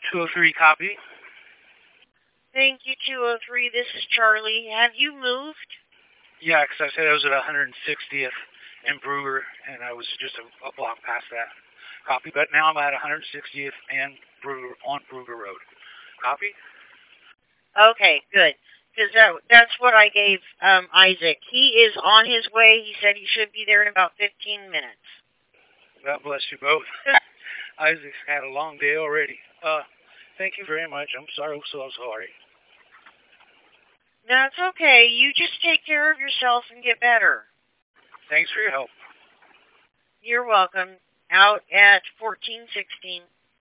203, copy. Thank you, 203. This is Charlie. Have you moved? Yeah, 'cause I said I was at 160th and Brugger, and I was just a block past that. Copy. But now I'm at 160th and Brugger on Brugger Road. Copy. Okay, good. Because that's what I gave Isaac. He is on his way. He said he should be there in about 15 minutes. God bless you both. Isaac's had a long day already. Thank you very much. I'm so sorry. That's okay. You just take care of yourself and get better. Thanks for your help. You're welcome. Out at 1416.